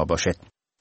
ما باشد.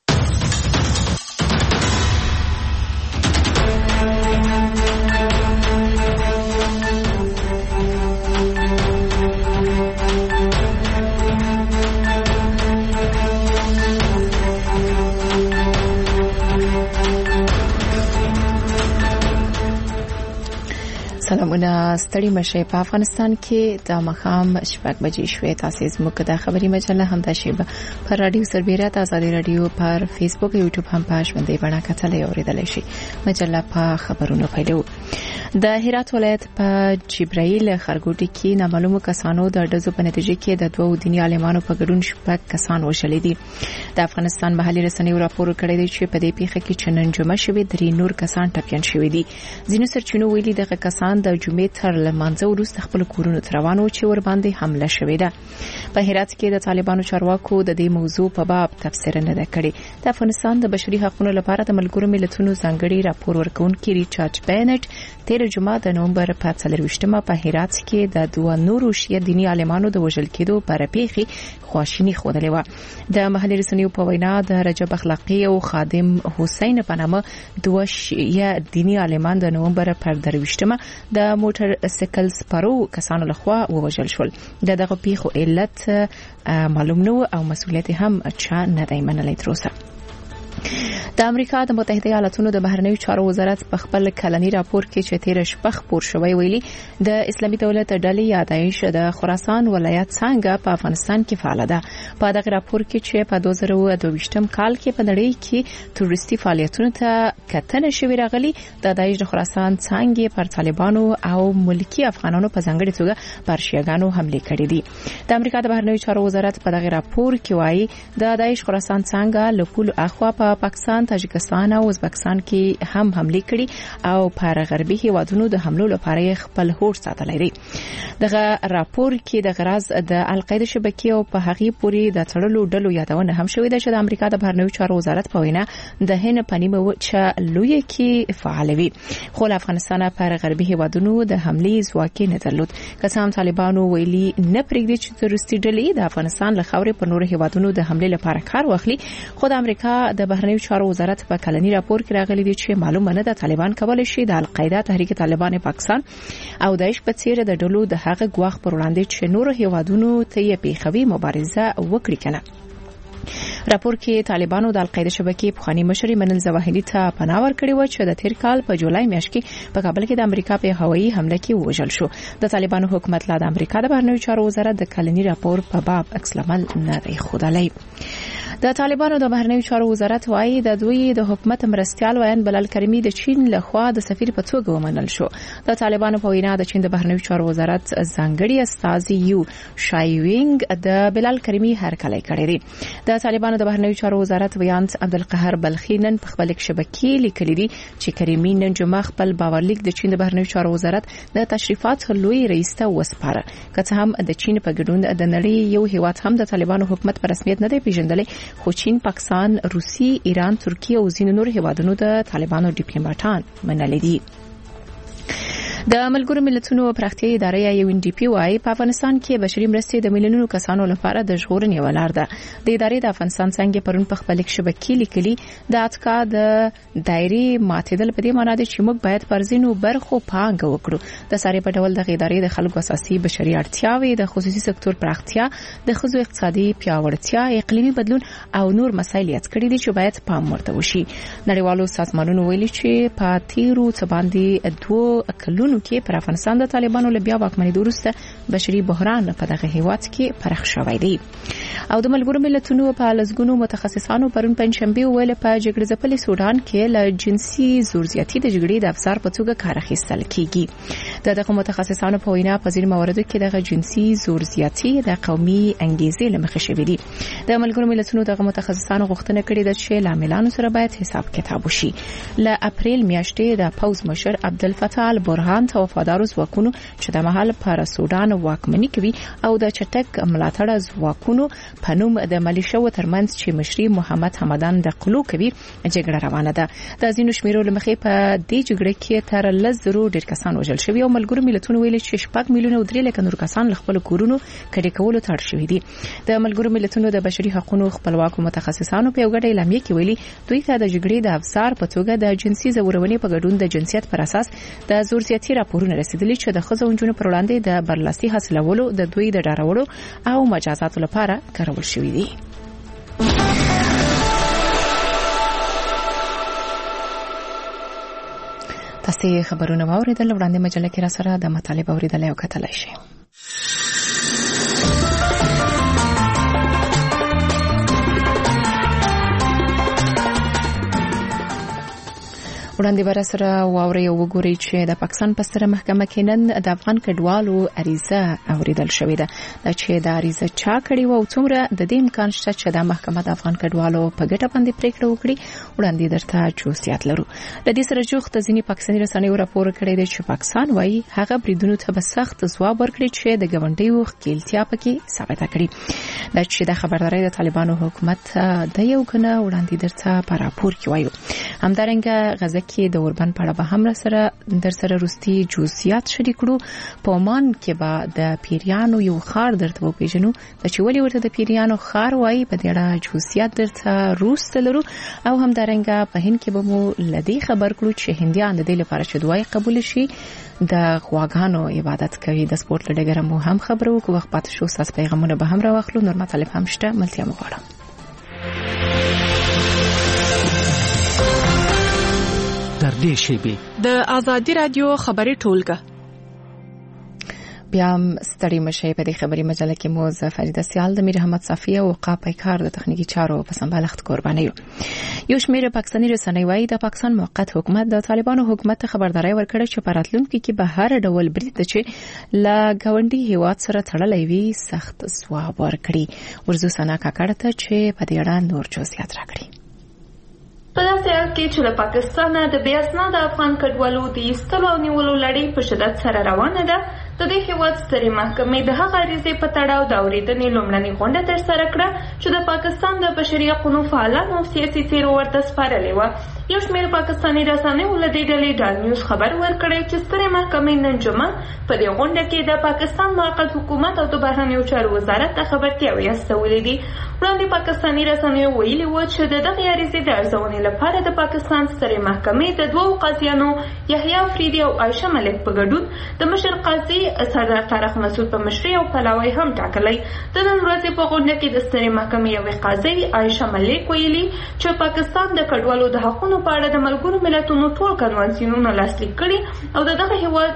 سلامونه ستړي مشه. په افغانستان کې د مخام شپږ بجې شوې. تاسو زموږ د خبري مجله هم د شیبه پر رادیو سربېره آزادي رادیو پر فیسبوک او یوټیوب هم په ژوندۍ بڼه کتلای اوریدلای شي. مجله په خبرونو پیلو. د هرات ولایت په جبرائیل خرګوټي کې نامعلومو کسانو د ډزو په نتیجه کې د دوه دیني عالمانو په ګډون شپږ کسان وشلې دي. د افغانستان محلي رسنیو راپور کړی دی چې په دې پیښه کې چنن جمع شوی 3 نور کسان ټپيان شوی دي. ځینو سرچینو ویلي دغه کسان د جمعې تر لمانځه وروسته خپل کورونو ته روان وو چې ور باندې حمله شوې ده. په هرات کې د طالبانو چارواکو د دې موضوع په باب تفسیر نه کړی. د افغانستان د بشري حقوقو لپاره د ملګرو ملتونو ځانګړي راپور ورکونکي ریچارډ بینټ تیر جمعه د نومبر په 24مه په هرات کې د دوه نورو شیعه دیني عالمانو د وژل کېدو پر پیښې خواشینی خوده و. د محلي رسنیو په وینا د رجب اخلاقی او خادم حسین په نامه دوه شیعه دینی عالمان د نومبر پر 23مه د موټر سایکل سپارو کسانو لخوا ووژل شول. دغه پیښو علت معلوم نه او مسؤلیت هم چا نه دی منلی تر اوسه. د امریکا د متحده ایالاتونو د بهرنیو چارو وزارت په خپل کلنی راپور کې چې تیر شپه خبر شوی ویلي د اسلامي دولت ډلې یادایش د خراسان ولایت څنګه په افغانستان کې فعال ده. په دغه راپور کې چې په 2022م کال کې په نړۍ کې تروریستي فعالیتونو ته کتنه شوی راغلي د دایښ د خراسان څنګه پر طالبانو او ملکی افغانانو په ځانګړي توګه پر شیعاګانو حمله کړې دي. د امریکا د بهرنیو چارو وزارت په دغه راپور کې وایي د دایښ خراسان څنګه له پول اخوا په پاکستان، تاجکستان او ازبکستان کې هم حمله کړې او پر غربي هیوادونو د حملو لپاره خپل هوډ ساتلی دی. دغه راپور کې د غرض د القاعده شبکې او په هغې پورې د تړلو ډلو یادونه هم شوې ده چې د امریکا د بهرنیو چارو وزارت په وینا د هند په نیمه وچه لوی کې فعال وي، خو له افغانستان پر غربي هیوادونو د حملې ځواک نه درلود. کسان طالبانو ویلي نه پرېږدي چې تروریستي ډلې د افغانستان له خاورې پر نور هیوادونو د حملې لپاره کار واخلي، خو د امریکا د بهرنیو چارو وزارت په کلنی راپور کې راغلي دي چې معلومه نه ده طالبان کولای شي د القاعده، تحریک طالبان پاکستان او داعش په څیر د ډلو د هغه ګواښ پر وړاندې چې نور هیوادونو ته یې پیښوي مبارزه وکړي کنه. راپور کې طالبانو د القاعده شبکې پخوانی مشر منل زواهری ته پناه ورکړې و چې د تیر کال په جولای میاشت کې په کابل کې د امریکا په هوایي حمله کې وژل شو. د طالبانو حکومت لا د امریکا د بهرنیو چارو وزارت د کلنی راپور په باب عکس العمل نه دی ښودلی. د طالبانو د بهرنیو چارو وزارت وايي د دوی د حکومت مرستيال ویان بلال کریمی د چین لخوا د سفیر په توګه ومنل شو. د طالبانو په وینا د چین د بهرنیو چارو وزارت ځانګړي استازي یو شایوینګ د بلال کریمی هرکلی کړی دی. د طالبانو د بهرنیو چارو وزارت ویان عبدالقهر بلخی نن په خپل شبکې لیکلي دي چې کریمی نن جمعه خپل باورلیک د چین د بهرنیو چارو وزارت د تشریفات لوی رئیس ته وسپاره. که څه هم د چین په ګډون د نړۍ یو هیواد هم د طالبانو حکومت په رسمیت نه دی پیژندلی، خو چین، پاکستان، روسي، ایران، ترکیه او ځینو نور هیوادونو د طالبانو ډیپلوماټان منلي دي. د ملګرو ملتونو پراختیايي ادارې UNDP وايي په افغانستان کې بشري مرستې د میلیونونو کسانو لپاره د ژغورنې ولر ده. د ادارې د افغانستان څنګه پرون په خپل شبکې لیکلي د اتکا د دایرې ماتېدل په دې معنی ده چې موږ باید پر ځینو برخو پانګه وکړو. د ساري په ډول د ادارې د خلکو اساسي بشري اړتیاوې، د خصوصي سکتور پراختیا، د ښځو اقتصادي پیاوړتیا، اقلیمي بدلون او نور مسایل یاد کړي دي چې باید پام ورته وشي. نړیوالو سازمانونو ویلي چې په تیرو څه باندې 2 کلونو کې پر افغانستان د طالبانو له بیا واکمنۍ وروسته بشري بحران په دغه هیواد کې پرخ شوی دی. او د ملګرو ملتونو په لزګونو متخصصانو پرون پنځشنبه ویل په جګړه ځپلي سودان کې له جنسي زورزیاتي د جګړې د افسر په توګه کار اخیستل کیږي. دغه متخصصانو په وینا په ځینو مواردو کې دغه جنسي زورزیاتي د قومي انګیزې لمخې شوې دي. د ملګرو ملتونو دغه متخصصانو غوښتنه کړې ده چې لاملانو سره باید حساب کتاب وشي. له اپریل میاشتې د پوز مشر عبدالفتاح البرهان ته وفادار ځواکونو چې د محل پر سودان واکمني کوي او د چټک ملاتړ ځواکونو په نوم د ملیشو ترمنځ چې مشري محمد حمدان د قلو کوي جګړه روانه ده. د ځینو شمیرو لمخې په دې جګړه کې تر 10,000 ډیر کسان وژل شوي او ملګرو ملتونو ویلي چې 6 میلیونه او 3 لک نور کسان خپل کورونو کډې کولو ته اړ شوي دي. د ملګرو ملتونو د بشري حقوقو خپلواکو متخصصانو په یو غټه اعلامیه کې ویلي دوی ته د جګړې د افسار په توګه د جنسي زورونې په ګډون د جنسیت پر اساس د زور زیاتی راپورونه رسیدلي چې د ښځو او نجونو پر وړاندې د برلاسي حاصلولو د دوی د ډارولو او مجازاتو لپاره کارول شوي دي. تاسو خبرونه واوریدل وړاندې مجله کې را سره د مطالب اوریدل او کتلای شئ. وړاندې بر سره واوري او وګوري چې د پاکستان په ستره محکمه کې نن د افغان کډوالو عریضه اوریدل شوې ده. چې د عریضه چا کړي و او څومره د دې امکان شته چې د محکمه د افغان کډوالو په ګټه باندې پریکړه وکړي وړاندې درته جوړسیات لرو. د دې سره جوخت ځینی پاکستاني رسنیو راپور کړی دی چې پاکستان وايي هغه بریدونو ته به سخت ځواب ورکړي چې د ګوندیو خپلتیا پکې ثابته کړي. دا چې د خبرداري د طالبانو حکومت د یو کنه وړاندې درته په راپور کې وایو. همدارنګه غزه کې د اوربند په اړه به هم در سره روستي جزئیات شریک کړو. په عمان کې به د پیریانو یو خار درته وپیژنو چې ولې ورته د پیریانو خار وایي په دې اړه جزئیات درته روست لرو. او همدارنګه په هند کې به مو لدی خبر کړو چې هندیان د دې لپاره چې دعای قبول شي د غواګانو عبادت کوي. د سپورت لړګره مو هم خبرو کو وخت پات شو ساس پیغامونه به هم راوخلو. نور مطالب هم شته ملتیا مغواړم. در دې شیبه د آزادی رادیو خبري ټولګه بیا ستړي مشه په دې خبري مجله کې مو فريده سیال د میر احمد صافیه او قاپای کار د تخنیکی چارو په سمبالښت قرباني یو شمېر پاکستاني رسنۍ وايي د پاکستان موقت حکومت د طالبانو حکومت خبرداري ورکړه چې په راتلونکي کې به هر ډول برید چې لا ګاونډي هیواد سره تړلې وي سخت ځواب ورکړي. ورزو سنا کاکړه ته چې په دې اړه نور جزئیات راکړي. په داسې حال کې چې له پاکستانه د بې اسناده افغان کډوالو د ایستلو او نیولو لړۍ په شدت سره روانه ده، د دې هیواد سترې محکمې د هغه عریضې په تړاو د اورېدنې لومړنۍ غونډه ترسره کړه چې د پاکستان د بشري حقوقو فعالانو او سیاسي څېرو ورته سپارلې وه. یو شمېر پاکستاني رسنیو له دې ډلې ډال نیوز خبر ورکړی چې سترې محکمې نن جمعه په دې غونډه کې د پاکستان موقت حکومت او د بهرنیو چارو وزارت ته خبرتیاوې استولې دي. وړاندې پاکستاني رسنیو ویلي وو چې د دغې عریضې د ارزونې لپاره د پاکستان سترې محکمې د دوو قاضیانو یحیی افریدي او عایشه ملک په ګډون د مشر قاضي سردار طارق مسعود په مشرۍ او پلاوی هم ټاکلی. د نن ورځې په غونډه کې د سترې محکمې یوې قاضي عایشه ملک ویلي چې پاکستان د کډوالو د حقونو په اړه د ملګرو ملتونو ټول کنوانسیونونه لاسلیک کړي او دغه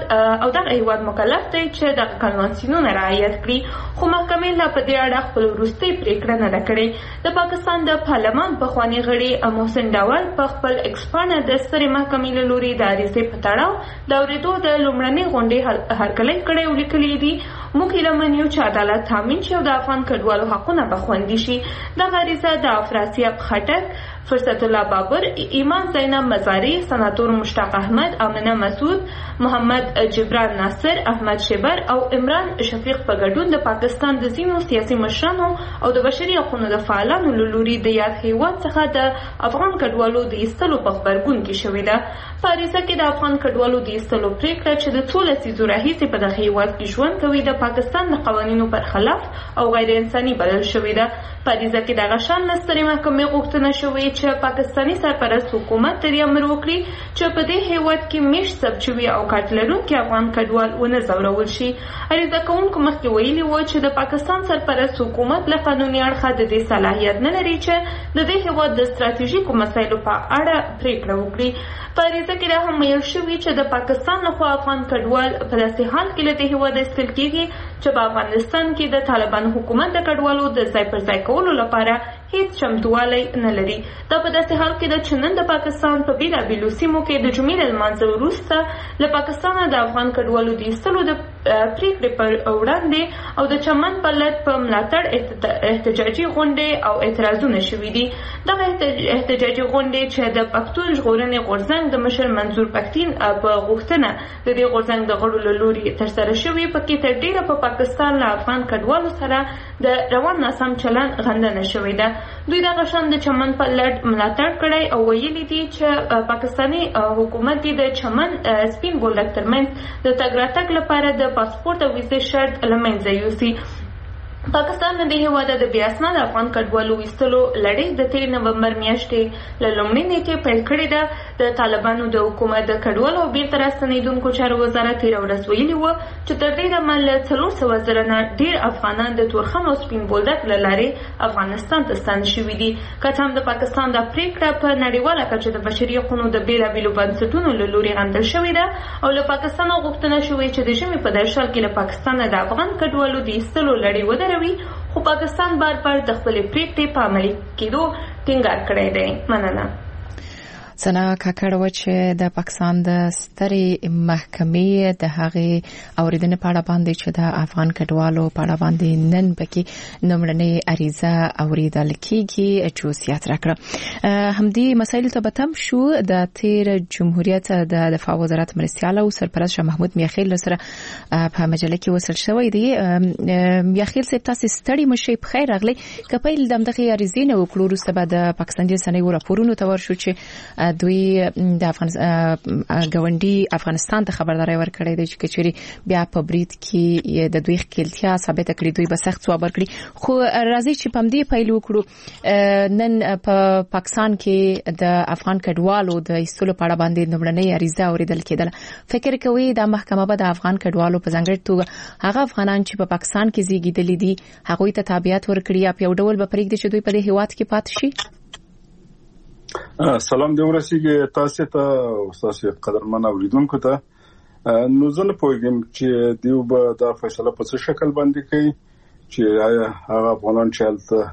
هیواد مکلف دی چې دغه کنوانسیونونه رعایت کړي، خو محکمې لا په دې اړه خپل وروستۍ پریکړه نه ده کړې. د پاکستان د پارلمان پخوانی غړي محسن ډاور په خپل ایکس پاڼه د سترې محکمې له لوري د عریضې په تړاو د اورېدو د لومړنۍ غونډې هرکلی کړی او لیکلي دي موږ هیله منو چې عدالت تامین شي او د افغان کډوالو حقونه به خوندي شي. دغه عریضه د افراسیاب خټک، فرصت الله بابر، ایمان زینب مزاری، سناتور مشتاق احمد، امنه مسعود، محمد جبران ناصر، احمد شبر او عمران شفیق په ګډون د پاکستان د ځینو سیاسي مشرانو او د بشري حقوقو د فعالانو له لوري د یاد هیواد څخه د افغان کډوالو د ایستلو په خبرګون کې شوې ده. په عریضه کې د افغان کډوالو د ایستلو پریکړه چې د څو لسیزو راهیسې په دغه هیواد کې ژوند کوي د پاکستان د قوانینو پر خلاف او غیر انساني بلل شوې ده. په عریضه کې دغه شان له سترې محکمې غوښتنه شوې چې پاکستاني سرپرست حکومت ته امر وکړي چې په دې هیواد کې میشت ثبت شوي او کارت لرونکي افغان کډوال ونه ځورول شي. عریضه کوونکو مخکې ویلي وو چې د پاکستان سرپرست حکومت له قانوني اړخه د دې صلاحیت نه لري چې د دې هیواد د ستراتیژیکو مسایلو په اړه پریکړه وکړي. په عریضه کې دا هم ویل شوي چې د پاکستان لخوا افغان کډوال په داسې حال کې له دې هیواده ایستل کېږي چې په افغانستان کې د طالبانو حکومت د کډوالو د ځای پر ځای کولو لپاره هیڅ چمتووالی نه لري. دا په داسې حال کې ده چې نن د پاکستان په بېلابېلو سیمو کې د جمعې له لمانځه وروسته له پاکستانه د افغان کډوالو د ایستلو د پریکړې پر وړاندې او د چمن پلټ په ملاتړ احتجاجي غونډې او اعتراضونه شوي دي. دغه احتجاجي غونډې چې د پښتون ژغورنې غورځنګ د مشر منظور پښتين په غوښتنه د دې غورځنګ د غړو له لوري ترسره شوي، پکې تر ډیره په پاکستان له افغان کډوالو سره د روان ناسم چلند غندنه شوې ده. دوی دغه شان د چمن په لړ ملاتړ کړی او ویلي دي چې پاکستاني حکومت د چمن سپین بولدک ترمنځ د تګ راتګ لپاره د پاسپورت او ویزې شرط له منځه یوسي. پاکستان د هیواد د بې اسناده افغان کډوالو ویستلو لړۍ د 3 نومبر میاشتې له لومړۍ نیټې پیل کړې ده. د طالبانو د حکومت د کډوالو او بیرته راستنېدونکو چارو وزارت تېره ورځ ویلي وه چې تر دې دمه له 400 زره نه ډېر افغانان د تورخم او سپین بولدک له لارې افغانستان ته ستانه شوي دي. که څه هم د پاکستان دا پرېکړه په نړیواله کچه د بشري حقونو د بېلابېلو بنسټونو له لوري غندل شوې ده او له پاکستانه غوښتنه شوې چې د ژمي په داشال کې له پاکستانه د افغان کډوالو د ایستلو لړۍ ودروي، خو پاکستان بار بار د خپلې پریکړې په عملي کېدو ټینګار کړی دی. مننه. سنا کاکړه چې د پاکستان د سترې محکمې د هغې اوریدنې په اړه باندې چې د افغان کډوالو په اړه باندې نن پکې نومړنۍ عریضه اوریدل کیږي چې وصیت راکړه. همدې مسایل ته به تم شو. د تیر جمهوریت د دفاع وزارت مرستیال او سرپرست شاه محمود میاخیل سره په مجله کې وصل شوی دی. میاخیل صاحب تاسو ستړي مشي په خیر راغلی. کپیل دمدغه عریضې نه وکړو وروسته به د پاکستاني رسنیو راپورونو ته ورشو چې دوی د ګاونډي افغانستان ته خبرداري ورکړې ده چې کچوري بیا په برید کې د دوی خپلتیا ثابت کړي، دوی به سخت ځواب ورکړي. خو راځي چې پم دې پیل وکړو. نن په پاکستان کې د افغان کډوالو د ایستلو په اړه باندې نومړنۍ عریضه اوریدل کېدله. فکر کوي د محکمه به د افغان کډوالو په ځانګړي توګه هغه افغانان چې په پاکستان کې زیږیدلي دي هغوی ته تابعیت ورکړي یا په یو ډول به پرېږدي چې دوی په دې هیواد کې پاتې شي؟ سلام دې ورسیږي تاسو ته او تاسو قدرمن اوریدونکو ته. نو زه نه پوهیږم چې دیو به دا فیصله په څه شکل باندې کوي چې هغه افغانان چې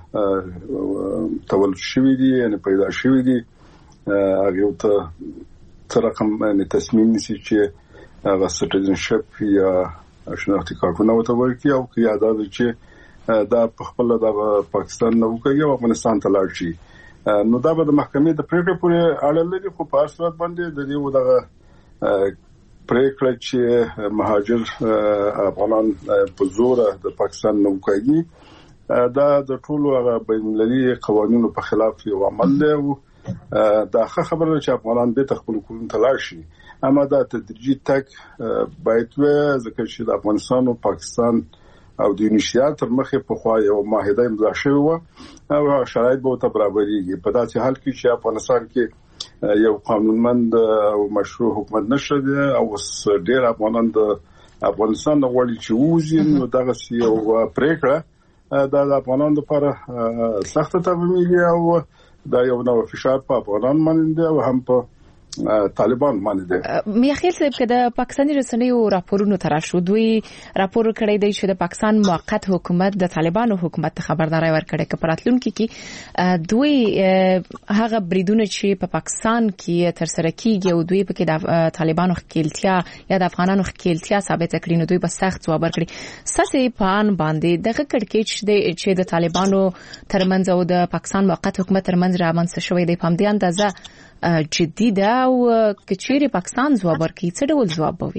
هلته تولد شوي دي یعنی پیدا شوي دي هغه ته څه رقم تصمیم نیسي چې هغه سټیزنشپ یا شناختی کارتونه ورته ورکړي او که یاد ده چې دا په خپله د پاکستان نه وکړي او افغانستان ته لاړ شي. نو دا به د محکمې د پریکړې پورې اړه لري، خو په هر صورت باندې د دې دغه پریکړه چې مهاجر افغانان په زور د پاکستان نه وکړي دا د ټولو هغه بین المللي قوانینو په خلاف یو عمل دی او دا خبره چې افغانان به خپل کورونو ته لاړ شي. اما دا تدریجي تک باید ځکه چې د افغانستان او پاکستان او د انشاء تر مخه په خوا یو معاهده امضا شوی و او شرایط به ته برابرېږي. په داسې حال کې چې افغانستان کې یو قانونمند او مشروع حکومت نشته دی او ډېر افغانان د افغانستان د غوړي چې وځي نو دغه یو پریکړه د افغانانو لپاره سخت تمامي او دا یو نوې فشار په افغانان باندې او هم په طالبان باندې. میاخیل صاحب که د پاکستاني رسنیو راپورونو تر شو دوی راپور کړی دی چې د پاکستان موقت حکومت د طالبانو حکومت ته خبرداري ورکړي چې پراتلونکو کې دوی هغه بریدونه چې په پاکستان کې تر سره کیږي او دوی په کې د طالبانو خپلتیا یا د افغانانو خپلتیا ثابت کړي نو دوی به سخت ځواب ورکړي. ساسي پان باندې دغه کړکېچ چې د طالبانو ترمنځ او د پاکستان موقت حکومت ترمنځ رامنځته شوی دی په دې اندازه جدي ده او کچېرې پاکستان ځواب ورکړي څه ډول ځواب به وي؟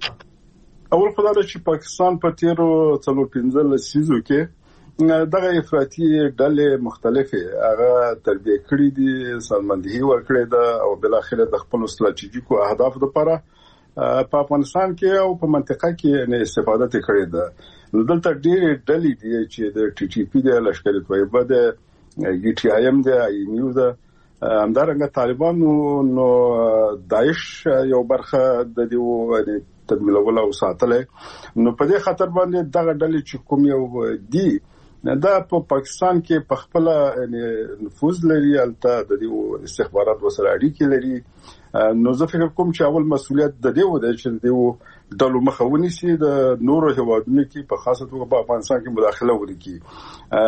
اول خو دا چې پاکستان په تیرو 15 لسیزو کې دغه افراطي ډلې مختلفه هغه تربیه کړې دي، سازماندهي ورکړې ده او بل اخر د خپل استراتیژیکو اهدافو لپاره په افغانستان کې او په منطقه کې نه استفاده کړې ده. دلته ډېر ډلې دي چې د ټي ټي پی د لشکري طیبه د ګي ټي آی ایم د آی نیو د همدارنګه طالبانو نو داعش یو برخه د دې تدمیلول او ساتلې نو په دې خاطر باندې دغه ډلې چې کوم یو دی دا په پاکستان کې په خپل نفوذ لري البته د دې استخبارات وسره اړیکې لري. نو زه فکر کوم چې اول مسؤلیت د دې و چې د ډلو مخاوني سي د نورو هوادونو کې په خاصه توګه په افغانستان کې مداخله وکړي.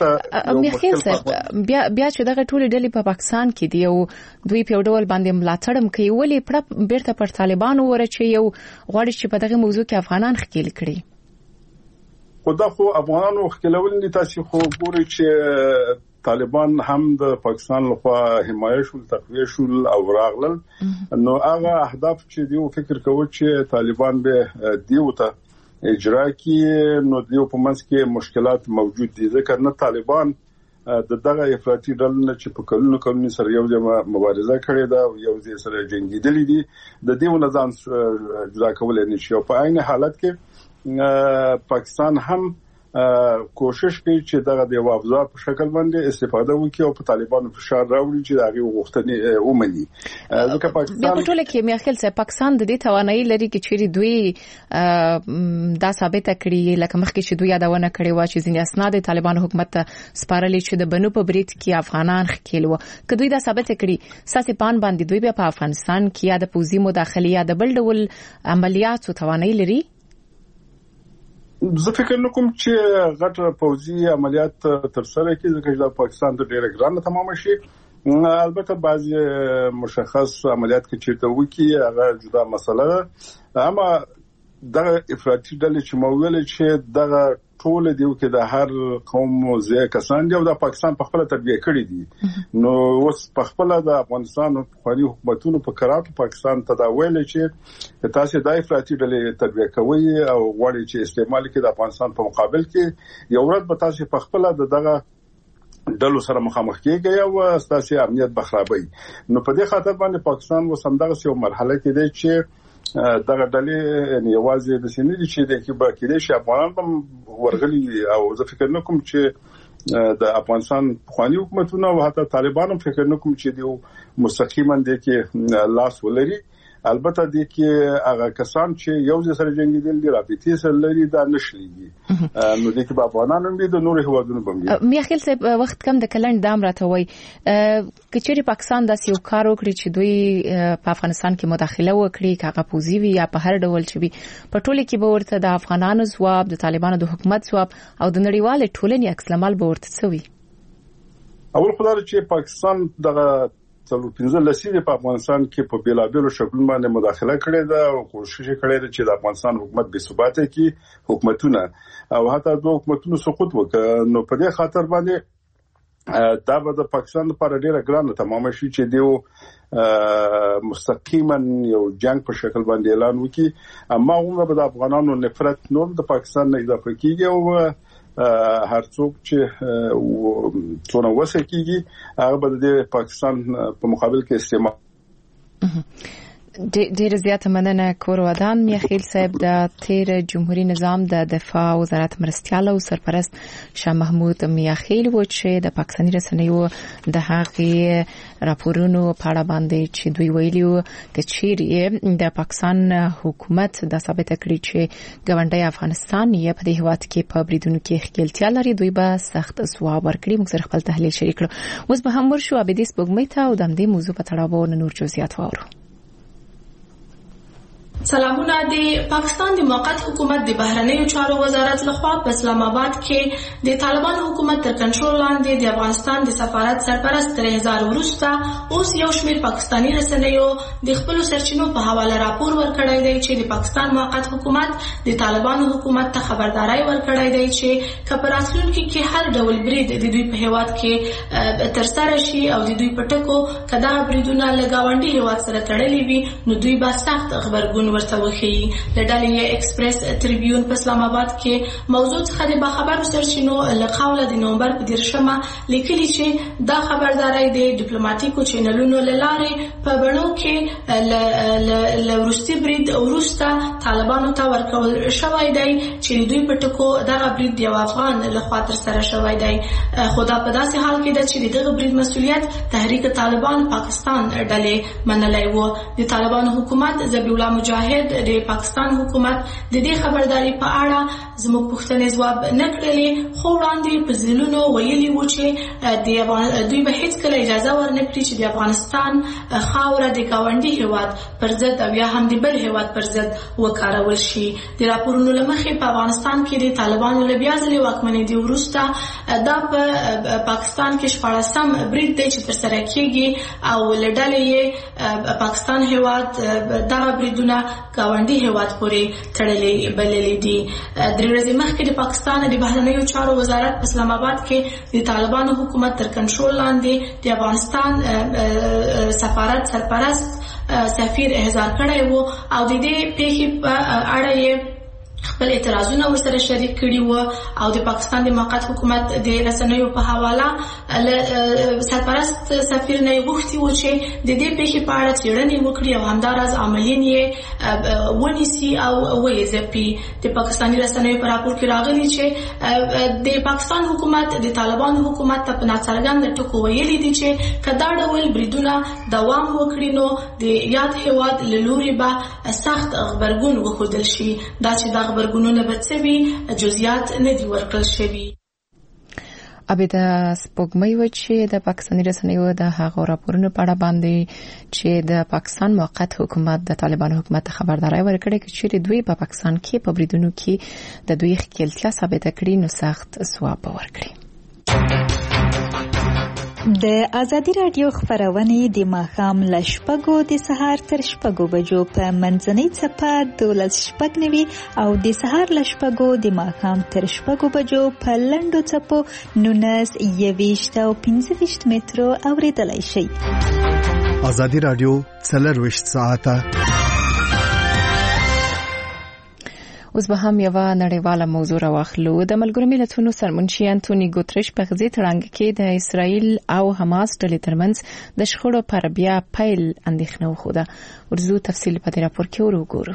البته بیا چې دغه ټول ډلې په پاکستان کې دی او دوی په ډول باندې ملاتړ کوي ولې پړه بیرته پر طالبانو ورچي یو غواړي چې په دغه موضوع کې افغانان خکېل کړي. خدا خو افغانانو خلول دي تاسو خو ګوري چې طالبان هم د پاکستان لخوا حمایت شول تقویه شول او راغلل نو هغه اهداف چې دیو فکر کوي چې طالبان به دیو ته اجرا کړي نو دیو په منځ کې مشکلات موجود دي ځکه نه طالبان دغه افراطي ډلونه چې په کلونو سره یو ځای مبارزه کړې ده او یو ځای سره جنگیدلې دي د دې ونظام جدا کول نه شي او په عین حالت کې پاکستان هم کوشش کوي چې دغه د افزار په شکل باندې استفاده وکړي او په طالبانو فشار راوړي چې دغه غوښتنې ومني. ځکه پاکستان په ټوله کې میاخیل صاحب پاکستان د دې توانایي لري چې چیرې دوی دا ثابت کړي لکه مخکې چې دوی یادونه کړې و چې ځینې اسناد طالبانو حکومت ته سپارلې چې د بنو په برید کې افغانان خکېل و که دوی دا ثابت کړي ساسي پان باندې دوی په افغانستان کې یا د پوزي مداخله یا د بل ډول عملیاتو توانایي لري. زه فکر نکوم چې غټ پوځي عملیات تر سره کړي ځکه چې د پاکستان د ډېر ګران تمام شي. البته بعضی مشخص عملیات کې چې وکي هغه جدا مسله ده اما دغه افراطي ډلې چې مویل چې دغه ټول دیو کې د هر قوم زیات کسان دی او د پاکستان په خپل تربیه کړی دي نو اوس په خپل د افغانستان خوري حکومتونو په قرارو پاکستان ته دا ویل چې تاسو د افراطي ډلې تربیه کوي او غواړي چې استعمال کې د افغانستان په مقابل کې یو ورځ به تاسو په خپل دغه ډلو سره مخامخ کېږي او ستاسو امنیت بخرابوي. نو په دې خاطر باندې پاکستان وسمدغه یو مرحله کې دی چې دغه ډلې نیوازې د سینې چې د کې به کېدې شي افغانان هم ورغلي او زه فکر نکوم چې د افغانستان خواني حکومتونه او حتی طالبان هم فکر نکوم چې دی مستقیما د کې لاس ولري. البته د کې هغه کسان چې یو ځای سره جنگیدل دي رابطې سره لري دا نشليږي نو د کې په افغانانو هم د نور هوادونو باندې میاخیل صاحب وخت کم د کلند دام راته وای کچېری پاکستان د سیو کار وکړي چې دوی په افغانستان کې مداخله وکړي کاغه پوزي وي یا په هر ډول چې وي په ټوله کې به ورته د افغانانو ځواب د طالبانو د حکومت ځواب او د نړیوال ټولنې عکس العمل به ورته څوي. اول خدای چې پاکستان دغه څلور 15 لسیزې په افغانستان کې په بیلابیلو شکلونو باندې مداخله کړې ده او کوشش کړې ده چې د افغانستان حکومت بې ثباته کړي حکومتونه او حتی دوه حکومتونو سقوط وکړ. نو په دې خاطر باندې دا به د پاکستان لپاره ډیره ګرانه تمام شي چې دیو مستقیما یو جنگ په شکل باندې اعلان وکړي اما هغه به د افغانانو نفرت نور د پاکستان نه اضافه کیږي او هر څوک چې څونه وسه کیږي هغه به د پاکستان په مقابل کې استعمال. ډیر زیاته مننه کور ودان میاخیل صاحب د تیر جمهوریت نظام د دفاع وزارت مرستيال او سرپرست شاه محمود میاخیل و چې د پاکستاني رسنیو د هغې راپورونو په اړه باندې چې دوی ویلیو چې د پاکستان حکومت د ثابت کړی چې ګاونډي افغانستان یې په دې هواد کې په بریدونو کې خپلتیا لري دوی به سخت ځواب ورکړي. موږ سره خپل تحلیل شریک کړو. اوس به هم ورشو ابدیس بګمې ته او د دې موضوع په تړاو نور جزئیات وورو. سلامونه. د پاکستان د موقت حکومت د بهرنیو چارو وزارت لخوا په اسلام آباد کې د طالبان حکومت تر کنټرول لاندې د افغانستان د سفارت سرپرست 3000 وروسته اوس یو شمېر پاکستاني رسنیو د خپل سرچینو په حواله راپور ورکړی دی چې د پاکستان موقت حکومت د طالبان حکومت ته خبرداري ورکړی دی چې کپراسلون کې هر ډول برید د دوی په هواد کې تر سره شي او د دوی په ټکو کدا بریدونه لګاونډي هواد سره تړلي وي نو دوی به سخت خبرګون ورته وخی. د ډالۍ ایکسپریس تریبیون په اسلام آباد کې موضوع څخه د باخبرو سرچینو له قوله د نومبر په 10مه لیکلي چې دا خبرداري د ډیپلوماټیکو چینلونو له لارې په بڼو کې ل روسي برید وروسته طالبانو ته ورکول شوی دی چې دوی په ټکو دغه برید یو افغان له خوا تر سره شوی دی. خدا په داسې حال کې ده چې دغه برید مسؤلیت تحریک طالبان پاکستان ډلې منلای وو. د طالبان حکومت ذبیح الله مجاهد د پاکستان حکومت د دې خبرداري په اړه زموږ پوښتنې ځواب نه کړلې خو وړاندې په ځلونو ویلي و چې دوی به هیڅ کله اجازه ورنکړي چې د افغانستان خاوره د گاونډي هیواد پر ضد او یا هم د بل هیواد پر ضد وکارول شي. د راپورونو له مخې په افغانستان کې د طالبانو له بیا ځلې واکمنېدو وروسته دا په پاکستان کې 14م برید دی چې ترسره کیږي او له ډلې پاکستان هیواد دغه بریدونه گاونډي هیواد پورې تړلې بللې دي. درې ورځې مخکې د پاکستان د بهرنیو چارو وزارت په اسلام آباد کې د طالبانو حکومت تر کنټرول لاندې د افغانستان سفارت سرپرست سفیر احضار کړی وو او د دې پیښې په اړه یې خپل اعتراضونه ورسره شریک کړي وو او د پاکستان د موقت حکومت د رسنیو په حواله سرپرست سفیر نه غوښتي و چې د دې پیښې په اړه څېړنې وکړي او همداراز عملیین یې ونیسي او ویځپي. د پاکستاني رسنیو په راپور کې راغلي چې د پاکستان حکومت د طالبانو حکومت ته په ناڅرګند ټکو ویلي دي چې که دا ډول بریدونه دوام وکړي نو د یاد هېواد له لوري به سخت غبرګون وښودل شي. دا چې دا غبرګونونه به څه وي جزئیات نه دي ورکړل شوي. ابدا سپوږمۍ و چې د پاکستاني رسنیو د هغو راپورونو په اړه باندې چې د پاکستان موقت حکومت د طالبانو حکومت خبرداري ورکړې چې دوی په پاکستان کې په بریدونو کې د دوی ښکېلتیا ثابته کړي نو سخت ځواب ورکړي. د ازادي رادیو خبرونه د ماښام ل 6:00 د سهار تر 6:00 بجو په منځنۍ چپه 12:09 او د سهار ل 6:00 د ماښام تر 6:00 بجو په لنډو چپو 19:20 او 15 مترو اوریدلای شي. ازادي رادیو 24 ساعته. اوس به هم یو نړیواله موضوع راوخلو. د ملګرو ملتونو سرمنشي انټونی ګوتریش په غزې تړانګ کې د اسرائیل او حماس ډلې ترمنځ د شخړو پر بیا پیل اندېښنه وښوده. ورزو تفصیل په دې راپور کې وګورو.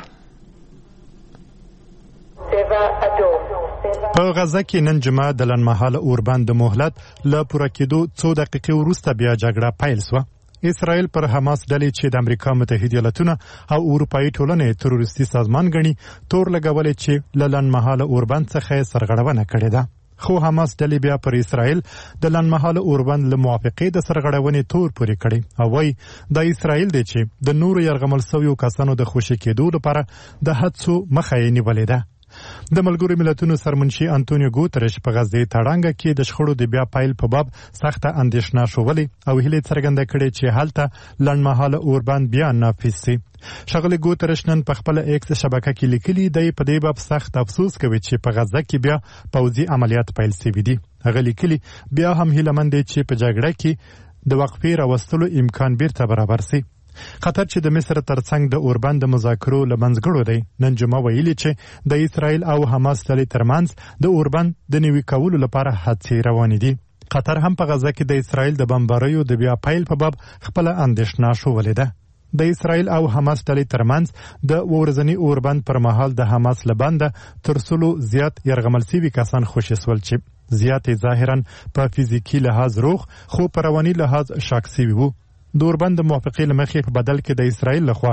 په غزه کې نن جمعه د لنډمهاله اوربند د مهلت له پوره کېدو 2 دقیقې وروسته بیا جګړه پیل شوه. اسرائیل پر حماس ډلې چې د امریکا متحده ایالاتونه او اروپאי ټولنې تروریستي سازمان ګڼي تور لګولې چې له لنډمهاله اوربند څخه سرغړونه کړې ده. خو حماس ډلې بیا پر اسرائیل د لنډمهاله اوربند له موافقې د سرغړونې تور پورې کړي او وايي د اسرائیل دی چې د نورو یرغمل شویو کسانو د خوشي کېدو لپاره د هڅو مخه یې نیولې ده. د ملګرو ملتونو سرمنشي انټونیو ګوتریش په غزې تړانګ کې د شخړو د بیا پیل په باب سخته اندېښنه شولې او هیله څرګنده کړې چې هلته لنډمهاله اوربند بیا نافذ شي. ښاغلي ګوتریش نن په خپل ایکس شبکه کې لیکلي دی په دې باب سخت افسوس کوي چې په غزه کې بیا پوځي عملیات پیل شوي دي. هغه لیکلي بیا هم هیله مند دی چې په جګړه کې د وقفې راوستلو امکان بیرته برابر شي. قطر چې د مصر ترڅنګ د اوربند مذاکرو لمنځګړو دی نن جمعه ویلي چې د اسرائیل او حماس ډلې ترمنځ د اوربند د نوي کولو لپاره هڅې روانې دي. قطر هم په غزه کې د اسرائیل د بمباریو د بیا پیل په باب خپل اندېښنه شولې ده. د اسرائیل او حماس ډلې ترمنځ د ورځنی اوربند پر مهال د حماس لبنده تر څلو زیات یرغمل شوي کسان خوشي سول چې زیات ظاهرا په فزیکی لحاظ روغ خو په رواني لحاظ شاک شوي وو. د اوربند موافقې لمخې په بدل کې د اسرائیل لخوا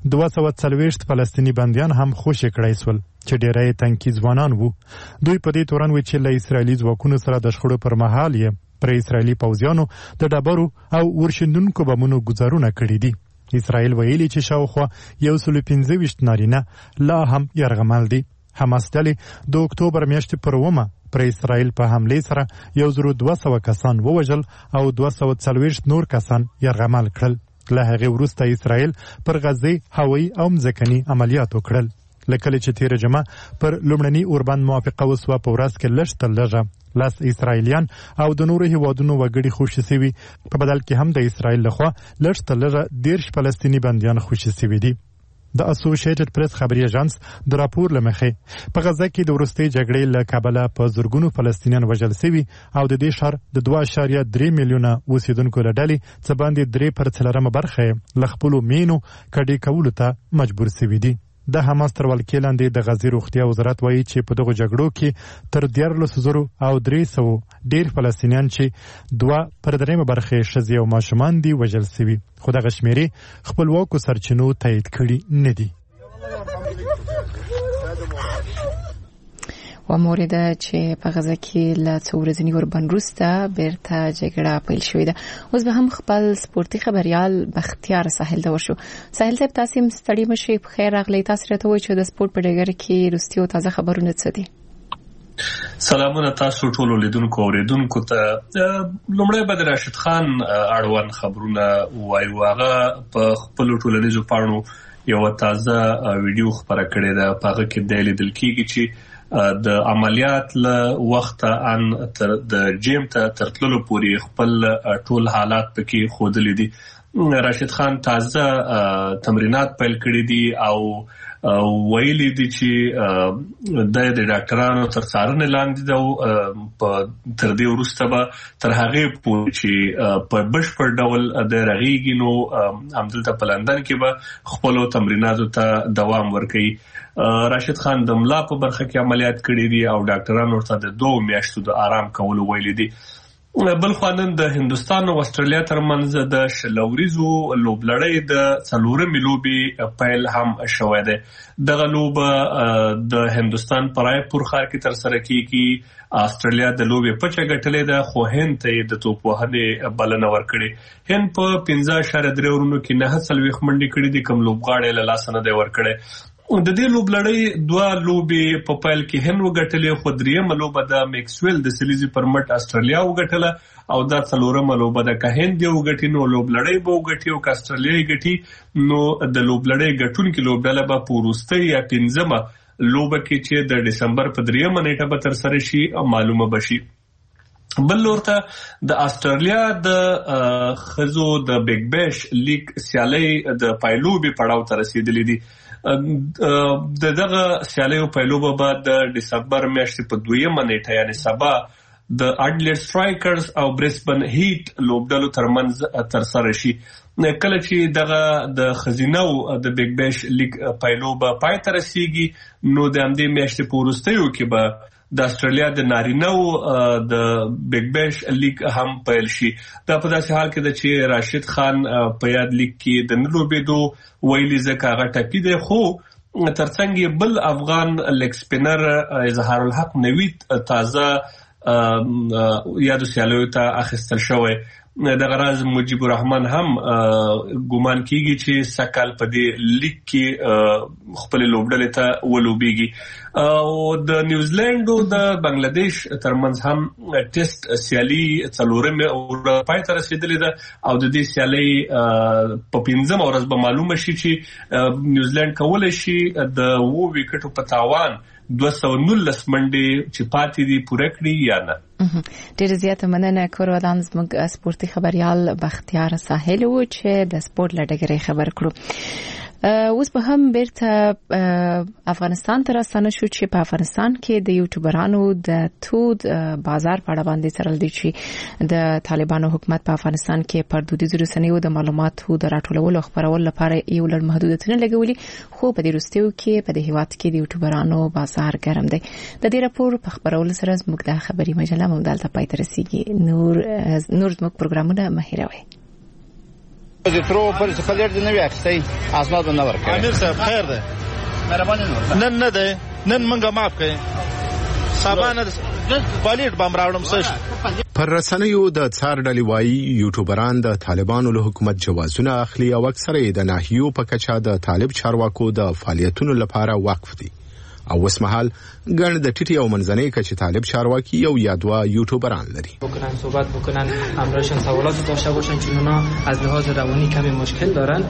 240 فلسطینی بندیان هم خوشي کړای سول چې ډېری تنکي ځوانان وو. دوی په دې تورن وی چې له اسرائیلي ځواکونو سره د شخړو پر مهال یې پر اسرائیلي پوځیانو د ډبرو او ورشندونکو بمونو گزارونه کړي دي. اسرائیل ویلي چې شاوخوا 115 نارینه لا هم یرغمل دي. حماس ډلې د اکتوبر میاشتې پر 1 پر اسرائیل په حمله سره 1200 کسان ووژل او 240 نور کسان یرغمل کړل. له هغې وروسته اسرائیل پر غزې هوایي او مځکني عملیات وکړل. لکه چې تیر جمعه پر لومړني اوربند موافقه وسوه په ورځ کې لږ تر لږه 10 اسرائیلیان او د نورو هیوادونو وګړي خوشي شوي. په بدل کې هم د اسرائیل لخوا لږ تر لږه 10 فلسطینی بندیان خوشي شوي دي. د اسوسییټډ پریس خبري اژانس د راپور لمخې په غزه کې د وروستۍ جګړې له کابله په زرګونو فلسطینیان وژل شوي او د دې ښار د 2.3 میلیونه اوسیدونکو له ډلې څه باندې 3% برخه له خپلو مینو کډې کولو ته مجبور شوي دي. د حماس تر ولکې لاندې د غزې روغتیا وزارت وایي چې په دغو جګړو کې تر 14,300 ډېر فلسطینیان چې 2% برخه ښځې او ماشومان دي وژل شوي، خو دغه شمیرې خپلواکو سرچینو تایید کړي نه دي. و مورد چې په غزه کې له څو ورځې اوربند وروسته بیرته جګړه پیل شوې ده. اوس به هم خپل سپورتي خبريال بختیار ساحل ته ورشو. ساحل صاحب تاسو ستړي مشي په خیر راغلی. تاسو راته وایئ چې د سپورت په ډګر کې وروستي او تازه خبرونه څه دي؟ سلامونه تاسو ټول لیدونکو اوریدونکو ته. لومړی به راشد خان اړوند خبرونه وایو. هغه په خپل ټولنیزو پاڼو یو تازه ویډیو خبره کړې ده. په هغه کې د لیدل کېږي چې د عملیات له وخت ان تر د جیم ته ترتللو پورې خپل ټول حالات پکې خودلې دي. راشد خان تازه تمرینات پیل کړی دي او ویلي دي چې د ډاکټرانو تر څارنې لاندې ده تر دې وروسته به تر هغې پورې چې په بشپړ ډول د رغېږي نو همدلته په لندن کې به خپلو تمریناتو ته دوام ورکوي. راشد خان د ملا په برخه کې عملیات کړي دي او ډاکټرانو ورته د 2 میاشتو د آرام کولو ویلي دي. بل خو نن د هندوستان او استرالیا ترمنځ د شلوریزو لوبلړۍ د 4مې لوبې پیل هم شوې ده. دغه لوبه د هندوستان په رایپور ښار کې ترسره کیږي. استرالیا د لوبې پچه ګټلې ده خو هند ته د توپ وهنې بلنه ورکړې. هند په 15.3 اورونو کې 9 منډې کړې دي، کوم لوبغاړی له لاسه نه دی ورکړی. د دې لوبلړۍ 2 لوبې په پیل کې هند وګټلې خو درېیمه لوبه د میکسویل د سلیزي پر مټ استرالیا وګټله او دا 4مه لوبه ده. که هند یې وګټي نو لوبلړۍ به وګټي او که استرالیا یې ګټي نو د لوبلړۍ ګټونکې لوبډله به په وروستۍ یا 5مه لوبه کې چې د ډسمبر په 3مه نیټه به ترسره شي معلومه بشي. بل لورته د استرالیا د ښځو د بیگ بیش لیگ سیالۍ د پایلوبې پړاو ته رسیدلې دي. دغه سیالیو پایلوبه به د ډسمبر میاشتې په 2مه نیټه یعنې سبا د اډلېډ سټرایکرز او برسبن هیټ لوبډلو ترمنځ ترسره شي. کله چې دغه د ښځینو د بیگ بیش لیگ پایلوبه پای ته رسیږي نو د همدې میاشتې په وروستیو کې به د استرالیا د نارینه‌و د بیگ بیش لیگ هم پیل شي. دا په داسې حال کې ده چې راشد خان په یاد لیگ کې د نه لوبېدو ویلي ځکه هغه ټپي دی، خو ترڅنګ یې بل افغان لیگ سپینر اظهار الحق نوید تازه یادو سیالیو ته اخیستل شوی. دغه راز مجیب الرحمن هم ګومان کیږي چې سکل په دې لیگ کې خپل لوبډلې ته ولوبېږي. او د نیوزیلند او د بنگلاديش ترمنځ هم ټیسټ سیالي 4مې پای ته رسیدلې ده او د دې سیالي په 5مه ورځ به معلومه شي چې نیوزیلند کولای شي د 2 وکټو په تاوان 219 منډې چې پاتې دي پوره کړي یا نه. ډېر زیاته مننه. کورودان زموږ سپورتي خبريال بختیار ساحل و چې د سپورت لړګري خبر کړو. اوس به هم بیرته افغانستان ته راستنه شو چې په افغانستان کې د یوټیوبرانو د تود بازار په اړه باندې سره لدی چې د طالبانو حکومت په افغانستان کې پر دودیزو رسنیو د معلوماتو د راټولولو او خبرولو لپاره یو لړ محدودیتونه لګولي، خو په دې وروستیو کې په دې هیواد کې د یوټیوبرانو بازار ګرم دی. د دې راپور په خبرولو سره زموږ د خبري مجله مودالته پای ته رسیدي. نور زموږ پروګرامونه مهیروي. د ترو پر څه لري د نوې اخستې اسناد نه ورکړي. امیر صاحب خیر ده، مهرباني نن نه ده، نن منګه معاف کړئ، صاحبانه پالیټ بم راوړم سش. پر رسنیو د څار ډلې وایي یوټیوبران د طالبانو له حکومت جوازونه اخلي او اکثره یې د ناحیو په کچه د طالب چارواکو د فعالیتونو لپاره وقف دي. او وسمحال ګڼ د ټیټي او منځنۍ کچې طالب چارواکي یو یا دوه یوټیوبران لري. بکنن صحبت بکنن همراهشون سوالات داشته باشن چون اونا از لحاظ روانی کمی مشکل دارن.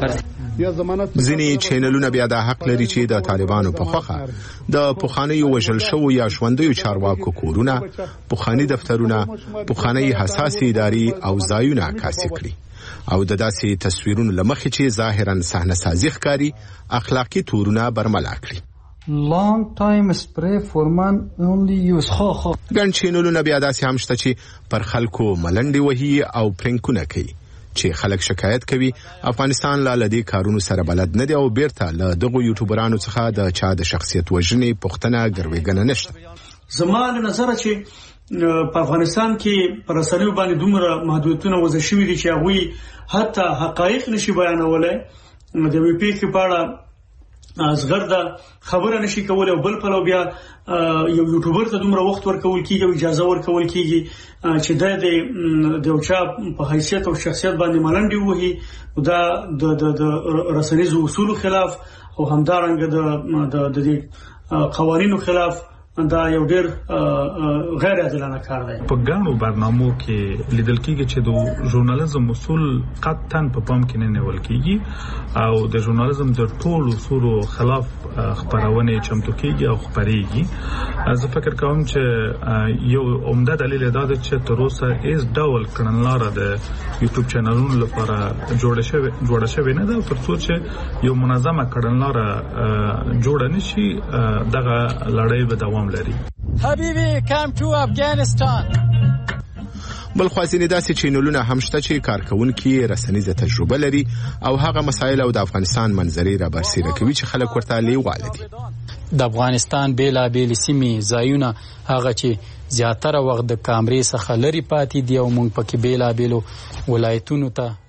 ځینې چینلونه بیا د حق لري چې د طالبانو په خوخه د پوخانیو وژل شوو یا ژوندیو چارواکو کورونه، پوخاني دفترونه، پوخاني حساسې ادارې او ځایونه عکاسي کړي او د داسې تصویرونو لمخې چې ظاهرا صحنه سازي ښکاري اخلاقی تورونه برملا کړي. long time spray for man only use خو ګڼ چینلونه بیا داسې هم شته چې پر خلکو ملنډې وهي او پرنکونه کوي چې خلک شکایت کوي افغانستان لا لدی کارونو سره بلد نه دی او بیرته له دغه یوټیوبرانو څخه د چا د شخصیت وژنې پوښتنه ګروېږنه نشته. زموږ نظر چې په افغانستان کې پر رسنیو باندې دومره محدودیتونه وضع شوي دي چې هغوی حتی حقایق نشي بیانولای. د وی پی کې په اړه ازغرده خبره نشي کولای او بل پلو بیا یو یوټیوبر ته دومره وخت ورکول کیږي او اجازه ورکول کیږي چې د یو چا په حیثیت او شخصیت باندې ملنډي وهي. دا د رسنیزو اصولو خلاف او همدارنګه د قوانینو خلاف دا یو ډېر غیر عادلانه کار دی. په ګڼو برنامو کې لیدل کېږي چې د ژورنالیزم اصول قطعاً په پام کې نه نیول کېږي او د ژورنالیزم د ټولو اصولو خلاف خبرونه چمتو کېږي او خبرېږي. زه فکر کوم چې یو عمده دلیل دا دی چې تر اوسه هیڅ ډول کړنلاره د یوټیوب چینلونو لپاره جوړه شوې نه ده ترڅو چې یو منظمه کړنلاره جوړه نشي دغه لړۍ به دوام لري. حبیبي کم ټو افغانستان. بل خوازینې داسې چینلونه هم شته چې کارکونکي رسنیزه تجربه لري او هغه مسایل او د افغانستان منظرې را برسېره کوي چې خلک ورته لیواله دي. د افغانستان بیلابېل سیمې ځایونه هغه چې زیاتره وخت د کامرې څخه لري پاتې دي او موږ پکې بیلابېلو ولایتونو ته